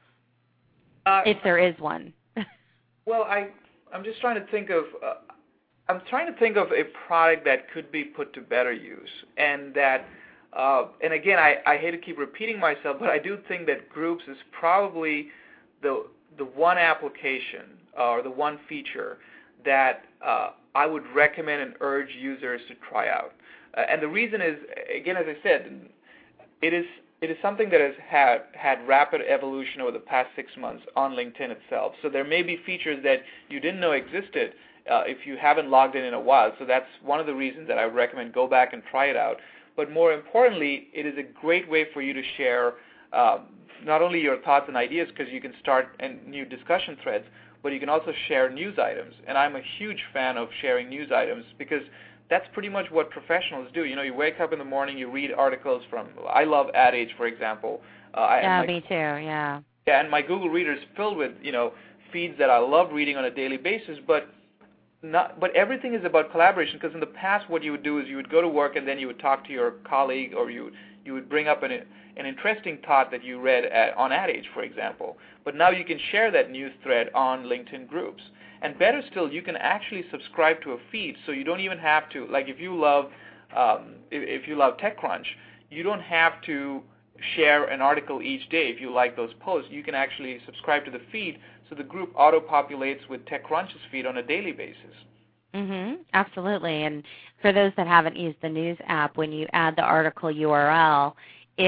Uh, if there is one. Well, I, I'm just trying to think of, uh, I'm trying to think of a product that could be put to better use, and that, uh, and again, I, I hate to keep repeating myself, but I do think that Groups is probably the the one application uh, or the one feature that uh, I would recommend and urge users to try out. Uh, and the reason is, again, as I said, it is It is something that has had, had rapid evolution over the past six months on LinkedIn itself. So there may be features that you didn't know existed uh, if you haven't logged in in a while. So that's one of the reasons that I would recommend go back and try it out. But more importantly, it is a great way for you to share uh, not only your thoughts and ideas, because you can start and new discussion threads, but you can also share news items. And I'm a huge fan of sharing news items because that's pretty much what professionals do. You know, you wake up in the morning, you read articles from, I love Ad Age, for example. Uh, yeah, my, me too, yeah. Yeah, and my Google Reader is filled with, you know, feeds that I love reading on a daily basis, but not, but everything is about collaboration, because in the past what you would do is you would go to work and then you would talk to your colleague, or you, you would bring up an, an interesting thought that you read at, on Ad Age, for example. But now you can share that news thread on LinkedIn Groups. And better still, you can actually subscribe to a feed, so you don't even have to, like if you love um, if, if you love TechCrunch, you don't have to share an article each day if you like those posts. You can actually subscribe to the feed, so the group auto-populates with TechCrunch's feed on a daily basis. Mm-hmm, absolutely. And for those that haven't used the news app, when you add the article U R L, if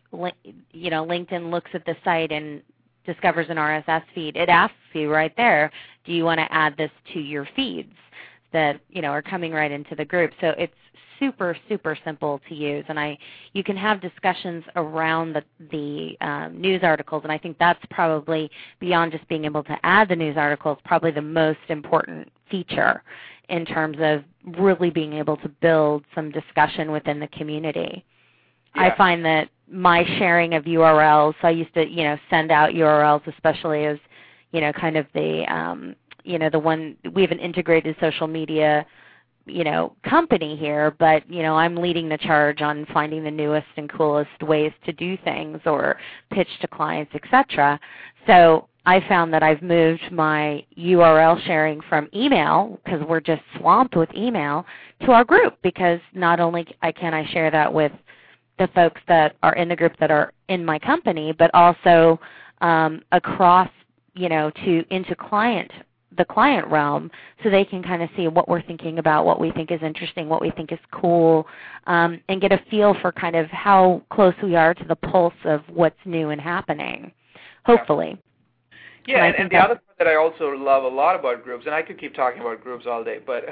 you know, LinkedIn looks at the site and discovers an R S S feed, it asks you right there, do you want to add this to your feeds that, you know, are coming right into the group? So it's super, super simple to use, and I you can have discussions around the, the um, news articles, and I think that's probably, beyond just being able to add the news articles, probably the most important feature in terms of really being able to build some discussion within the community. Yeah. I find that my sharing of U R Ls, so I used to, you know, send out U R Ls, especially as, you know, kind of the, um, you know, the one, we have an integrated social media, you know, company here, but, you know, I'm leading the charge on finding the newest and coolest ways to do things or pitch to clients, et cetera. So I found that I've moved my U R L sharing from email, because we're just swamped with email, to our group, because not only can I share that with the folks that are in the group that are in my company, but also um, across, you know, to into client the client realm, so they can kind of see what we're thinking about, what we think is interesting, what we think is cool, um, and get a feel for kind of how close we are to the pulse of what's new and happening, hopefully. Yeah, and, and, and the other part that I also love a lot about groups, and I could keep talking about groups all day, but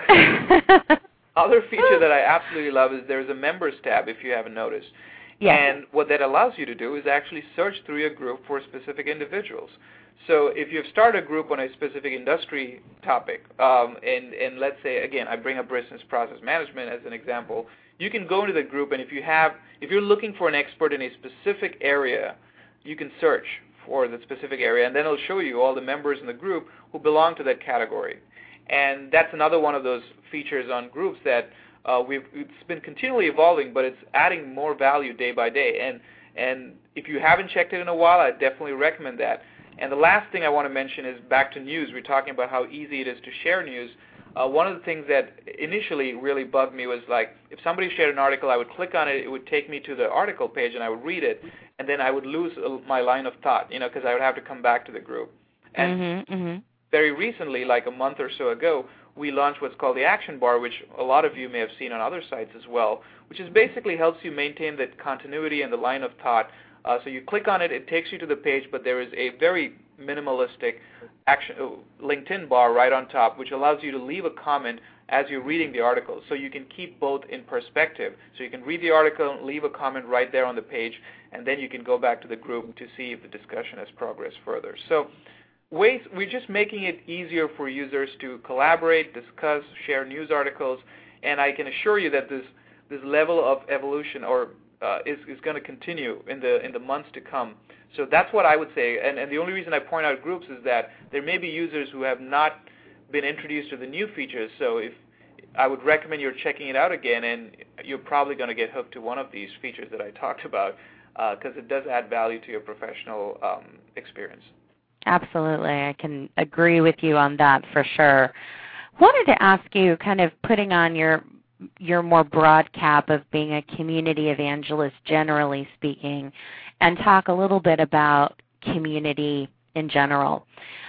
other feature that I absolutely love is there's a members tab, if you haven't noticed. Yeah. And what that allows you to do is actually search through your group for specific individuals. So if you've started a group on a specific industry topic, um, and, and let's say, again, I bring up business process management as an example, you can go into the group, and if you have, if you're looking for an expert in a specific area, you can search for the specific area, and then it'll show you all the members in the group who belong to that category. And that's another one of those features on groups that uh, we've, it's been continually evolving, but it's adding more value day by day. And, and if you haven't checked it in a while, I definitely recommend that. And the last thing I want to mention is back to news. We're talking about how easy it is to share news. Uh, one of the things that initially really bugged me was, like, if somebody shared an article, I would click on it, it would take me to the article page, and I would read it, and then I would lose my line of thought, you know, because I would have to come back to the group. And mm-hmm, mm-hmm. very recently, like a month or so ago, we launched what's called the Action Bar, which a lot of you may have seen on other sites as well, which is basically helps you maintain that continuity and the line of thought. Uh, so you click on it, it takes you to the page, but there is a very minimalistic action, uh, LinkedIn bar right on top, which allows you to leave a comment as you're reading the article. So you can keep both in perspective. So you can read the article, leave a comment right there on the page, and then you can go back to the group to see if the discussion has progressed further. So ways, we're just making it easier for users to collaborate, discuss, share news articles, and I can assure you that this, this level of evolution or Uh, is, is going to continue in the in the months to come. So that's what I would say. And, and the only reason I point out groups is that there may be users who have not been introduced to the new features. So if I would recommend you're checking it out again, and you're probably going to get hooked to one of these features that I talked about, because uh, it does add value to your professional um, experience. Absolutely. I can agree with you on that for sure. Wanted to ask you, kind of putting on your your more broad cap of being a community evangelist, generally speaking, and talk a little bit about community in general.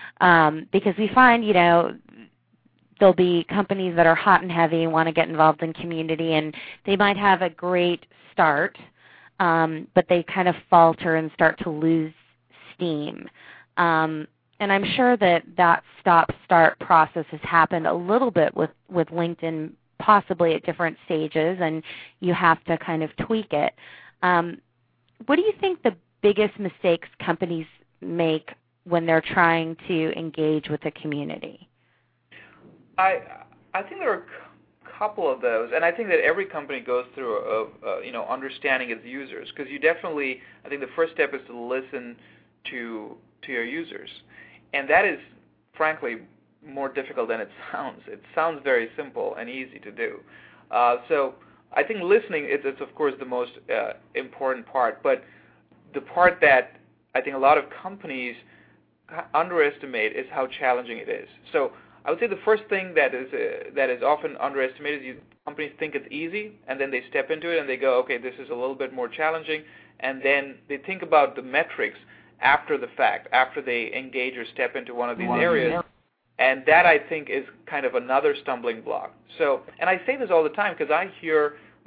Um, because we find, you know, there'll be companies that are hot and heavy and want to get involved in community, and they might have a great start, um, but they kind of falter and start to lose steam. Um, and I'm sure that that stop-start process has happened a little bit with, with LinkedIn, possibly at different stages, and you have to kind of tweak it. Um, what do you think the biggest mistakes companies make when they're trying to engage with the community? I I think there are a couple of those, and I think that every company goes through a, a you know understanding its users, because you definitely, I think the first step is to listen to to your users, and that is frankly more difficult than it sounds. It sounds very simple and easy to do. Uh, so I think listening is, is of course, the most uh, important part, but the part that I think a lot of companies underestimate is how challenging it is. So I would say the first thing that is uh, that is often underestimated is you, companies think it's easy, and then they step into it and they go, okay, this is a little bit more challenging, and then they think about the metrics after the fact, after they engage or step into one of these one areas. Of And that, I think, is kind of another stumbling block. So, and I say this all the time because I hear,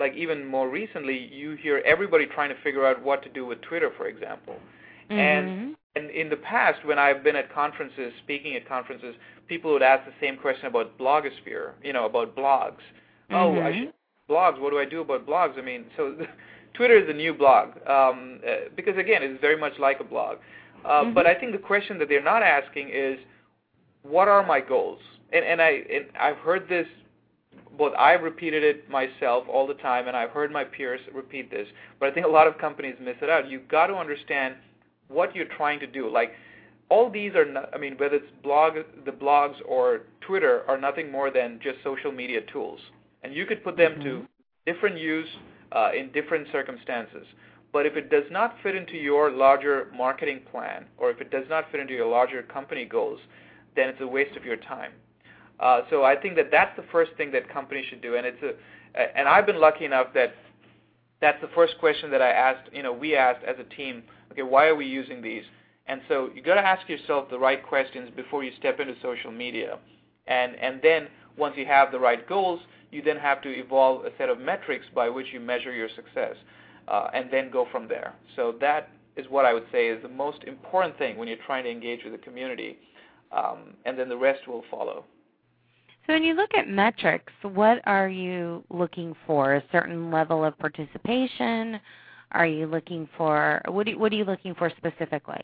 like even more recently, you hear everybody trying to figure out what to do with Twitter, for example. Mm-hmm. And and in the past, when I've been at conferences, speaking at conferences, people would ask the same question about blogosphere, you know, about blogs. Mm-hmm. Oh, I should blogs. What do I do about blogs? I mean, so Twitter is a new blog um, uh, because, again, it's very much like a blog. Uh, Mm-hmm. But I think the question that they're not asking is, what are my goals? And, and, I, and I've heard this, both I've repeated it myself all the time, and I've heard my peers repeat this, but I think a lot of companies miss it out. You've got to understand what you're trying to do. Like, all these are, not, I mean, whether it's blog, the blogs or Twitter are nothing more than just social media tools. And you could put them Mm-hmm. to different use uh, in different circumstances. But if it does not fit into your larger marketing plan, or if it does not fit into your larger company goals, then it's a waste of your time. Uh, so I think that that's the first thing that companies should do. And it's a, and I've been lucky enough that that's the first question that I asked, you know, we asked as a team, okay, why are we using these? And so you got to ask yourself the right questions before you step into social media. And and then once you have the right goals, you then have to evolve a set of metrics by which you measure your success, uh, and then go from there. So that is what I would say is the most important thing when you're trying to engage with the community, um, and then the rest will follow. So when you look at metrics, what are you looking for? A certain level of participation? Are you looking for, what, do you, what are you looking for specifically?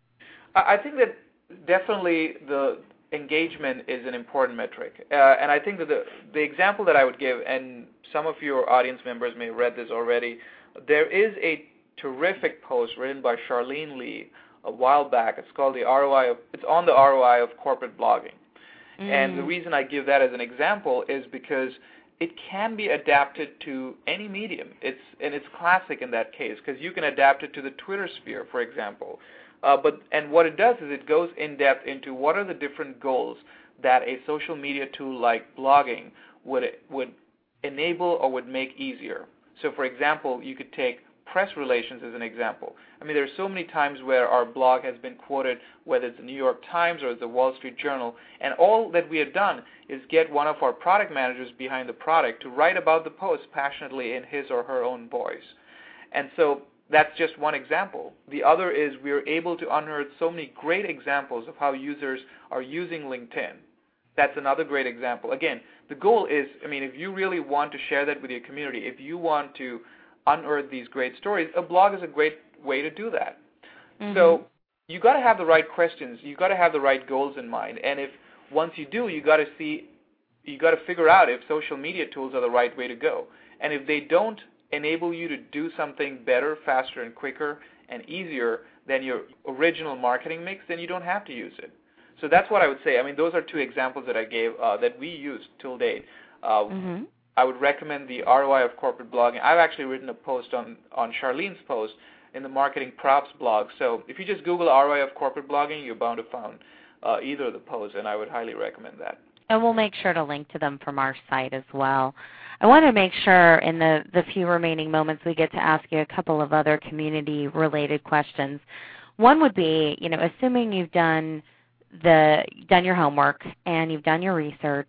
I think that definitely the engagement is an important metric. Uh, and I think that the, the example that I would give, and some of your audience members may have read this already, there is a terrific post written by Charlene Lee a while back. It's called the R O I of, it's on the R O I of corporate blogging. Mm. And the reason I give that as an example is because it can be adapted to any medium. It's, and it's classic in that case because you can adapt it to the Twitter sphere, for example. Uh, but and what it does is it goes in depth into what are the different goals that a social media tool like blogging would would enable or would make easier. So, for example, you could take press relations as an example. I mean, there are so many times where our blog has been quoted, whether it's the New York Times or the Wall Street Journal, and all that we have done is get one of our product managers behind the product to write about the post passionately in his or her own voice. And so that's just one example. The other is we're able to unearth so many great examples of how users are using LinkedIn. That's another great example. Again, the goal is, I mean, if you really want to share that with your community, if you want to unearth these great stories, a blog is a great way to do that. Mm-hmm. So you got to have the right questions. You got to have the right goals in mind. And if once you do, you got to see, you got to figure out if social media tools are the right way to go. And if they don't enable you to do something better, faster, and quicker and easier than your original marketing mix, then you don't have to use it. So that's what I would say. I mean, those are two examples that I gave uh, that we used till date. Uh, mm-hmm. I would recommend the R O I of corporate blogging. I've actually written a post on, on Charlene's post in the Marketing Props blog. So if you just Google R O I of corporate blogging, you're bound to find uh, either of the posts, and I would highly recommend that. And we'll make sure to link to them from our site as well. I want to make sure in the, the few remaining moments we get to ask you a couple of other community-related questions. One would be, you know, assuming you've done the done your homework and you've done your research,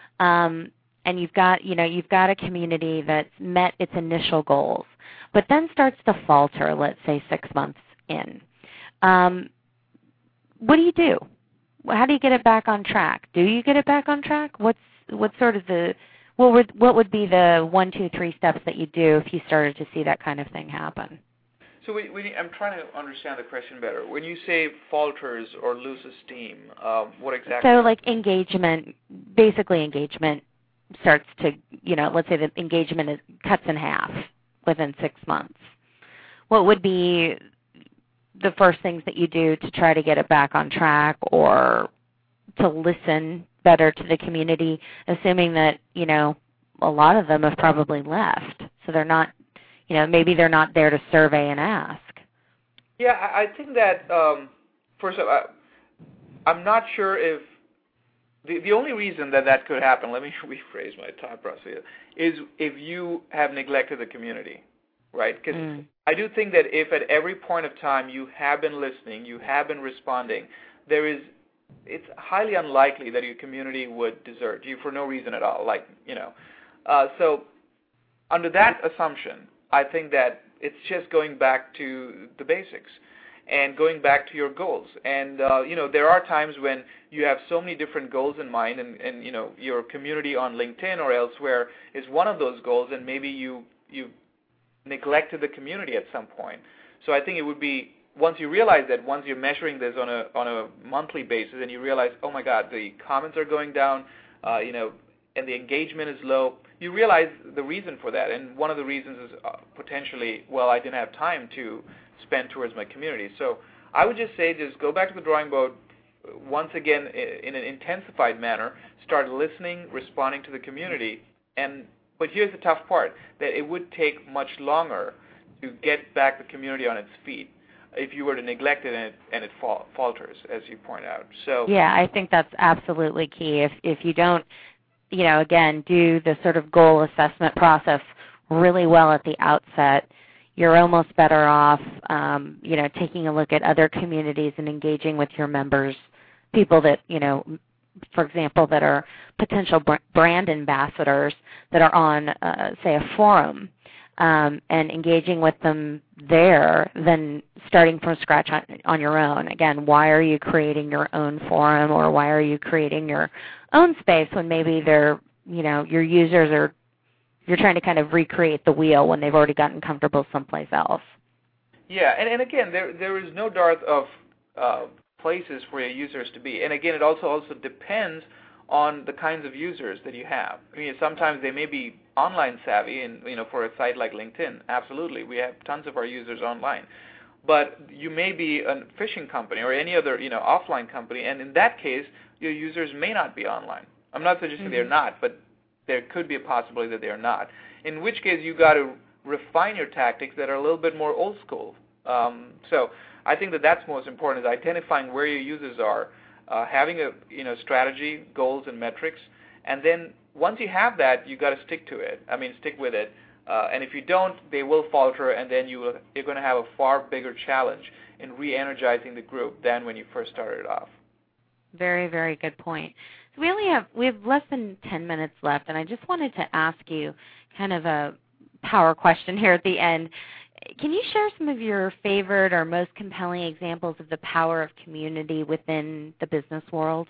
um, and you've got, you know, you've got a community that's met its initial goals, but then starts to falter, let's say six months in. Um, what do you do? How do you get it back on track? Do you get it back on track? What's what's sort of the what would what would be the one, two, three steps that you do if you started to see that kind of thing happen? So we, we, I'm trying to understand the question better. When you say falters or loses steam, um, what exactly? So like engagement, basically engagement starts to, you know, let's say that engagement is cuts in half within six months. What would be the first things that you do to try to get it back on track or to listen better to the community, assuming that, you know, a lot of them have probably left, so they're not, you know, maybe they're not there to survey and ask. Yeah, I think that, um, first of all, I'm not sure if, the, the only reason that that could happen, let me rephrase my thought process here, is if you have neglected the community, right? Because mm. I do think that if at every point of time you have been listening, you have been responding, there is, it's highly unlikely that your community would desert you for no reason at all, like, you know. Uh, so under that assumption, I think that it's just going back to the basics and going back to your goals. And, uh, you know, there are times when you have so many different goals in mind, and, and, you know, your community on LinkedIn or elsewhere is one of those goals, and maybe you, you neglected the community at some point. So I think it would be, once you realize that, once you're measuring this on a on a monthly basis, and you realize, oh my God, the comments are going down, uh, you know, and the engagement is low, you realize the reason for that. And one of the reasons is uh, potentially, well, I didn't have time to spend towards my community. So I would just say, just go back to the drawing board once again in an intensified manner, start listening, responding to the community. And but here's the tough part, that it would take much longer to get back the community on its feet if you were to neglect it and it, and it fal- falters, as you point out. So yeah, I think that's absolutely key. If if you don't, you know, again, do the sort of goal assessment process really well at the outset, you're almost better off, um, you know, taking a look at other communities and engaging with your members, people that, you know, for example, that are potential brand ambassadors that are on, uh, say, a forum, um, and engaging with them there than starting from scratch on, on your own. Again, why are you creating your own forum, or why are you creating your own space when maybe they're, you know, your users are, you're trying to kind of recreate the wheel when they've already gotten comfortable someplace else. Yeah, and, and again, there there is no dearth of uh, places for your users to be. And again, it also also depends on the kinds of users that you have. I mean, sometimes they may be online savvy, and you know, for a site like LinkedIn, absolutely, we have tons of our users online. But you may be a fishing company or any other, you know, offline company, and in that case, your users may not be online. I'm not suggesting mm-hmm. they're not, but there could be a possibility that they're not. In which case, you got to refine your tactics that are a little bit more old school. Um, so I think that that's most important, is identifying where your users are, uh, having a you know strategy, goals, and metrics, and then once you have that, you got to stick to it. I mean, stick with it. Uh, and if you don't, they will falter, and then you will, you're going to have a far bigger challenge in re-energizing the group than when you first started off. Very, very good point. So we only have we have less than ten minutes left, and I just wanted to ask you kind of a power question here at the end. Can you share some of your favorite or most compelling examples of the power of community within the business world?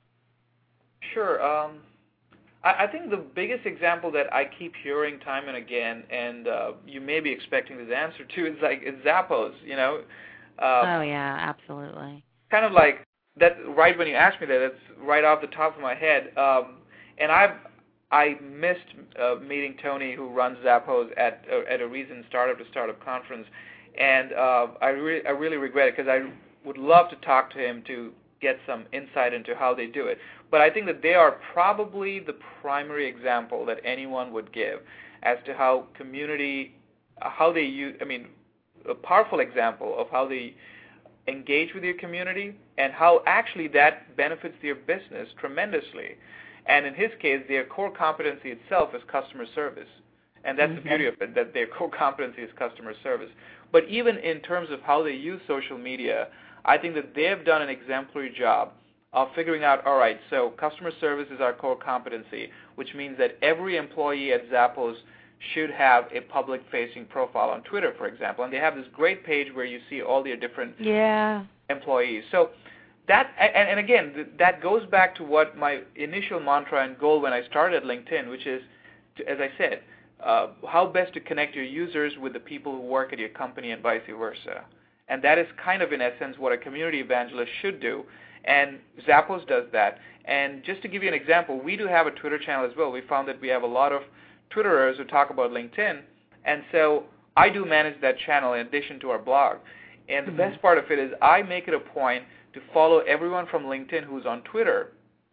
Sure. Um, I, I think the biggest example that I keep hearing time and again, and uh, you may be expecting this answer too, is like it's Zappos. You know. Um, oh yeah, absolutely. Kind of like that. Right when you asked me that, that's right off the top of my head. Um, and I've I missed uh, meeting Tony, who runs Zappos, at uh, at a recent Startup to Startup conference, and uh, I really I really regret it, because I would love to talk to him to get some insight into how they do it. But I think that they are probably the primary example that anyone would give as to how community, how they use. I mean, a powerful example of how they engage with your community and how actually that benefits their business tremendously. And in his case, their core competency itself is customer service. And that's mm-hmm. the beauty of it, that their core competency is customer service. But even in terms of how they use social media, I think that they have done an exemplary job of figuring out, all right, so customer service is our core competency, which means that every employee at Zappos should have a public-facing profile on Twitter, for example. And they have this great page where you see all their different yeah. employees. So that, and, and again, that goes back to what my initial mantra and goal when I started LinkedIn, which is, to, as I said, uh, how best to connect your users with the people who work at your company and vice versa. And that is kind of, in essence, what a community evangelist should do. And Zappos does that. And just to give you an example, we do have a Twitter channel as well. We found that we have a lot of Twitterers who talk about LinkedIn. And so I do manage that channel in addition to our blog. And the mm-hmm. best part of it is I make it a point to follow everyone from LinkedIn who's on Twitter.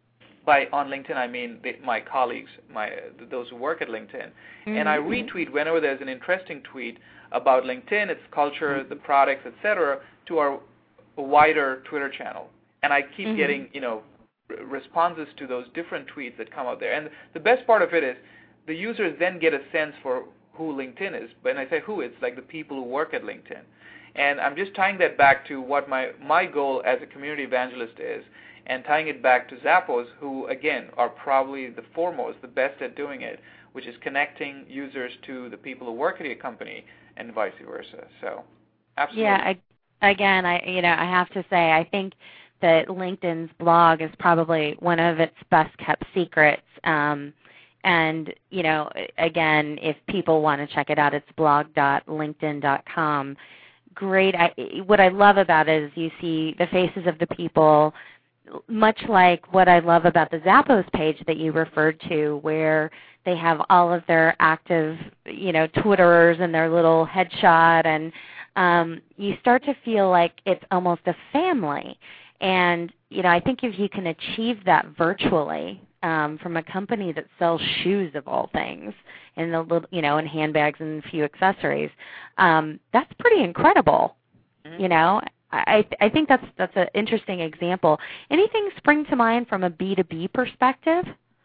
By on LinkedIn, I mean the, my colleagues, my those who work at LinkedIn. Mm-hmm. And I retweet whenever there's an interesting tweet about LinkedIn, its culture, mm-hmm. the products, et cetera, to our wider Twitter channel. And I keep mm-hmm. getting, you know, r- responses to those different tweets that come out there. And the best part of it is the users then get a sense for who LinkedIn is. When I say who, it's like the people who work at LinkedIn. And I'm just tying that back to what my, my goal as a community evangelist is. and tying it back to Zappos, who, again, are probably the foremost, the best at doing it, which is connecting users to the people who work at your company and vice versa. So, absolutely. Yeah, I, again, I you know I have to say I think that LinkedIn's blog is probably one of its best kept secrets. Um, and you know, again, if people want to check it out, it's blog dot linkedin dot com. Great. I, what I love about it is you see the faces of the people, much like what I love about the Zappos page that you referred to, where they have all of their active, you know, Twitterers and their little headshot, and um, you start to feel like it's almost a family. And, you know, I think if you can achieve that virtually um, from a company that sells shoes of all things, and the little, you know, and handbags and a few accessories, um, that's pretty incredible. Mm-hmm. You know, I I think that's that's an interesting example. Anything spring to mind from a B two B perspective?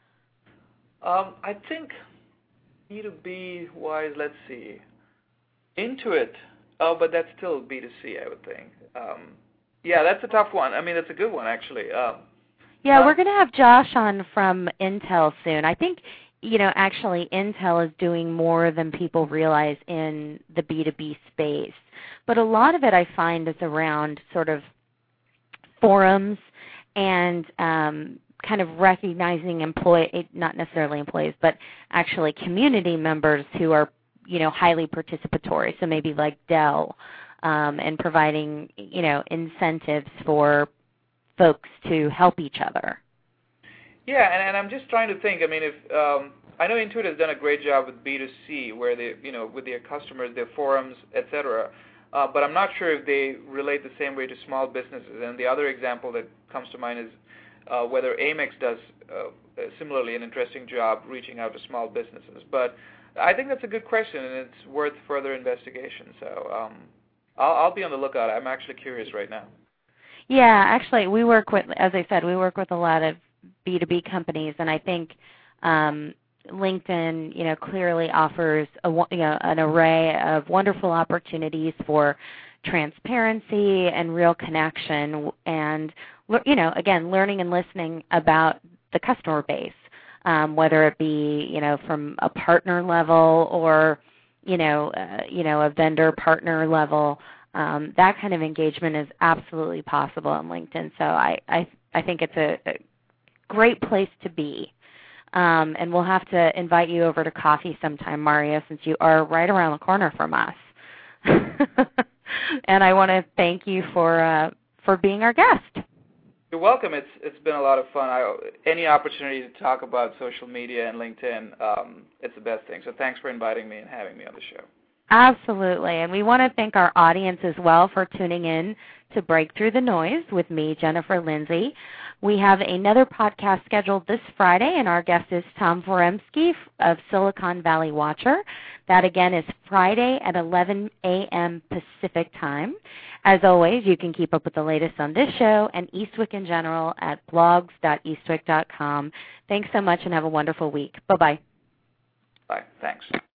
Um, I think B two B wise, let's see, Intuit. Oh, but that's still B two C, I would think. Um, yeah, that's a tough one. I mean, that's a good one actually. Um, yeah, uh, we're going to have Josh on from Intel soon. I think, you know, actually Intel is doing more than people realize in the B two B space. But a lot of it I find is around sort of forums and um, kind of recognizing employee, not necessarily employees, but actually community members who are, you know, highly participatory. So maybe like Dell um, and providing, you know, incentives for folks to help each other. Yeah, and, and I'm just trying to think. I mean, if um, I know Intuit has done a great job with B two C, where they, you know, with their customers, their forums, et cetera. Uh, but I'm not sure if they relate the same way to small businesses. And the other example that comes to mind is uh, whether Amex does uh, similarly an interesting job reaching out to small businesses. But I think that's a good question, and it's worth further investigation. So um, I'll, I'll be on the lookout. I'm actually curious right now. Yeah, actually, we work with, as I said, we work with a lot of B two B companies, and I think um, LinkedIn, you know, clearly offers a, you know, an array of wonderful opportunities for transparency and real connection, and you know, again, learning and listening about the customer base, um, whether it be, you know, from a partner level or, you know, uh, you know, a vendor partner level. Um, that kind of engagement is absolutely possible on LinkedIn. So I, I, I think it's a, a great place to be. Um, and we'll have to invite you over to coffee sometime, Mario, since you are right around the corner from us. And I want to thank you for uh, for being our guest. You're welcome. It's it's been a lot of fun. I, any opportunity to talk about social media and LinkedIn, um, it's the best thing. So thanks for inviting me and having me on the show. Absolutely. And we want to thank our audience as well for tuning in to Break Through the Noise with me, Jennifer Lindsay. We have another podcast scheduled this Friday, and our guest is Tom Foremski of Silicon Valley Watcher. That, again, is Friday at eleven a.m. Pacific time. As always, you can keep up with the latest on this show and Eastwick in general at blogs dot eastwick dot com. Thanks so much and have a wonderful week. Bye-bye. Bye. Thanks.